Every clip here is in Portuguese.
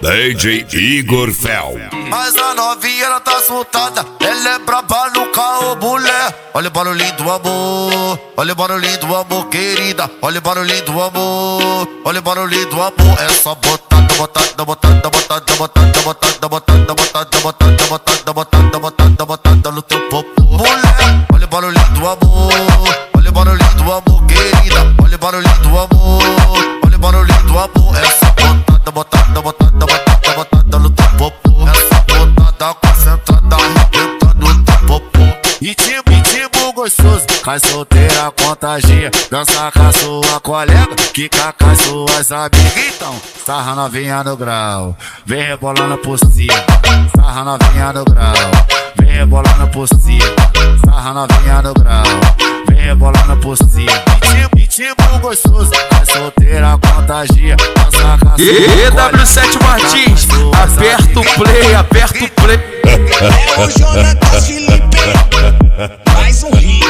DJ Igor Fel. Mas a novinha ela tá soltada, ela é braba no carro, mulher. Olha o barulhinho do amor, olha o barulhinho do amor, querida. Olha o barulhinho do amor, olha o barulhinho do amor. É só botada, botada, botada, botada, botada, botada, botada, botada, botada, botada, botada, botada, botada no teu popô, mulher. Olha o barulhinho do amor, olha o barulhinho do amor, querida. Olha o barulhinho do amor, olha o barulhinho do amor. É só botada, botada, botada, botada, botada no teu popô. Essa botada concentrada arrebentando no teu popô. Ritmo gostoso, cai solteira, contagia. Dança com a sua colega, quica com as suas amigas. Então, sarra novinha no grau, vem rebolando por cima. Sarra novinha no grau, vem rebolando por cima. Sarra novinha no grau, vem rebolando por cima. Ritmo gostoso, cai solteira, contagia. Dança com a sua W7 Martins, aperta o play, aperta o play. É o Jonatas Felipe, mais um hit.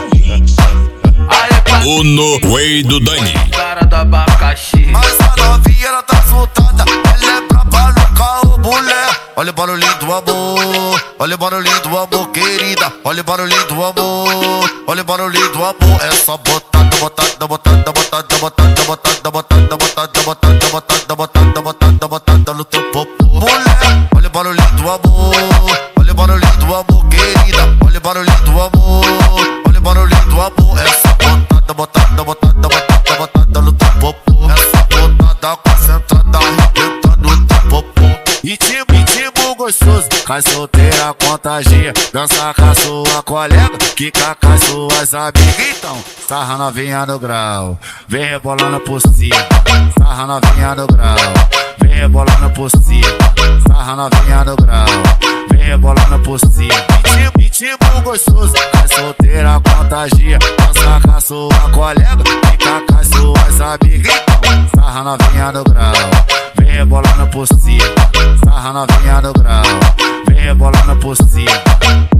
O No Way do Dani. Cara do abacaxi. Mas a novinha ela tá soltada, ela é braba no carro, mulher. Olha o barulhinho do amor, olha o barulhinho do amor, querida. Olha o barulhinho do amor, olha o barulhinho do amor. É só botada, botada, botada, botada, botada, botada, botada, botada, botada, botada, botada, botada, botada no teu popô, mulher. Olha o barulhinho do amor, olha o barulhinho do amor, querida. Olha o barulhinho do amor, olha o barulhinho do amor. É só botada, botada, botada, botada, botada no teu popô. Essa botada concentrada arrebentando no teu popô. Ritmo gostoso, cai solteira, contagia. Dança com a sua colega, quica com as suas amigas. Então, sarra novinha no grau, vem rebolando por cima. Sarra novinha no grau, vem rebolando por cima. Sarra novinha no grau, vem rebolando por cima. Ritmo gostoso, cai solteira, contagia. Dança com a sua colega, quica com as suas amigas. Então, sarra novinha no grau, vem rebolando por cima. Sarra novinha no grau, vem rebolando por cima.